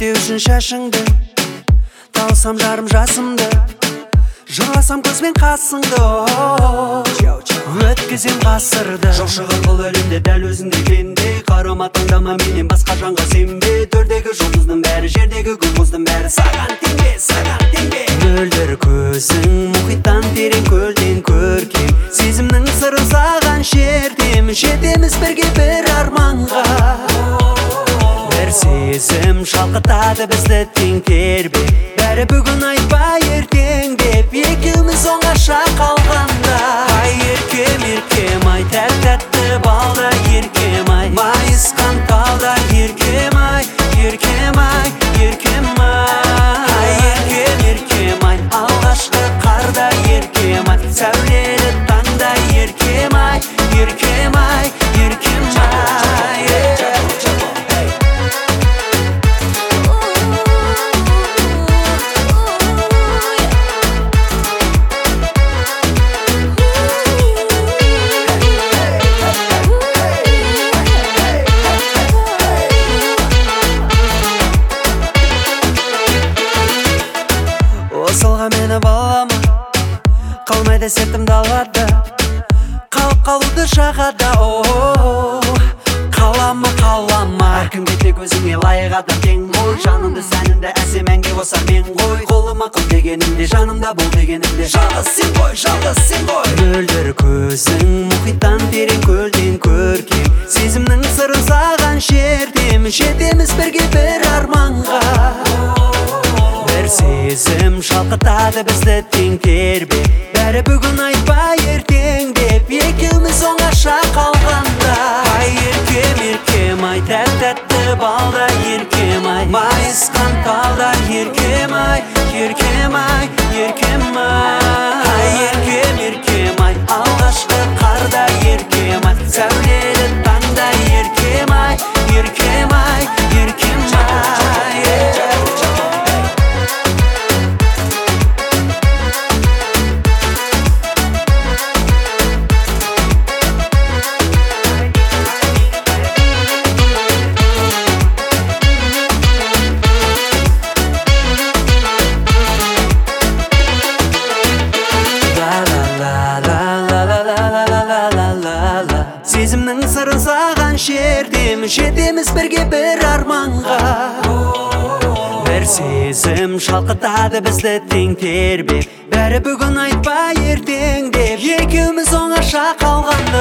Әдеттеу үшін шашыңды, талсам жарым жасымды, жырласам көзбен қасыңды, өткізем ғасырды. Жоқ шығар бұл әлемде дәл өзіңдей пенде, қарама таңдама менен басқа жанға сенбе. Төрдегі жұлдыздың бәрі, жердегі гүл-мұздың бәрі саған теңбе, саған теңбе. Мөлдір көзің мұхиттан терең, көлден көркем, сезімнің сырын саған шертем. Жетеміз бірге бір арманға, бір сезім шалқытады бізді тең тербе. Бәрі бүгін айтпай ертең деп, екеуміз оңаша қалғанда. Ай еркем, еркем ай, тәтті балда еркем ай, майысқан талда еркем ай, еркем ай, еркем ай. Еркем, еркем ай, алғашқы қарда еркем ай, сәулелі таңда еркем ай, еркем ай, еркем ай. Осылға мені балама, қалмайды сертім далада, қалып қалуды жағада. Қалама, қалама, әркімге тек өзіңе лайық адам тең ғой. Жанымды сәнімді әсем әнге қосар мен ғой. Қолыма қыл дегенімде, жанымда бол дегенімде, жалғыз сен ғой, жалғыз сен ғой. Мөлдір көзің мұхиттан терең, көлден көркем, сезімнің сырын саған шертем. Жетеміз бірге бір арманға, бір сезім шалқытады бізді тең тербе. Бәрі бүгін айтпай ертең деп, екеуміз оңаша қалғанда. Ай еркем, еркем ай, тәтті балда еркем ай, майысқан талда еркем ай, еркем ай, еркем ай. Еркем, еркем ай, алғашқы қарда еркем ай, сәулелі таңда еркем ай, еркем ай, еркем ай. Сезімнің сырын саған шертем. Жетеміз бірге бір арманға, бір сезім шалқытады бізді тең тербе. Бәрі бүгін айтпай ертең деп, екеуміз оңаша қалған.